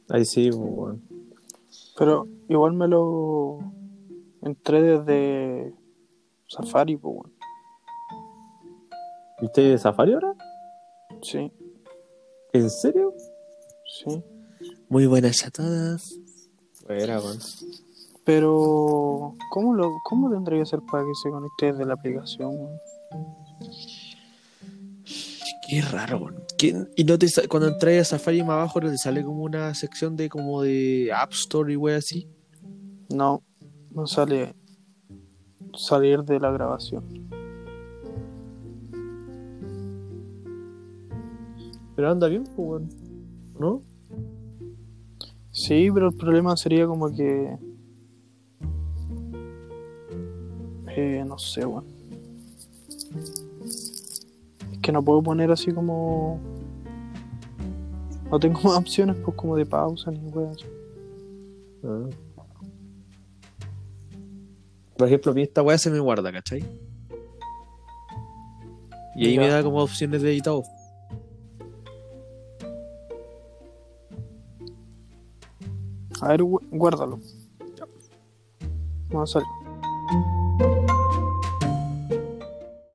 Ahí sí, pues, weón. Pero igual me lo entré desde Safari, pues, weón. ¿Viste de Safari ahora? Sí, ¿En serio? sí. Muy buenas a todas. Era, weón. Pero, cómo tendría que ser para que se conecte desde la aplicación, weón? Qué raro, weón. ¿Y no cuando entras a Safari más abajo no te sale como una sección de como de App Store y wey así? No, no sale salir de la grabación. Pero anda bien, pues, weón. ¿No? Sí, pero el problema sería como que, no sé, weón. Es que no puedo poner así como, no tengo más opciones, pues como de pausa ni weón. Ah. Por ejemplo, a mí esta weá se me guarda, ¿cachai? Y ahí me Ya, da como opciones de editado. a ver, guárdalo. Vamos a salir.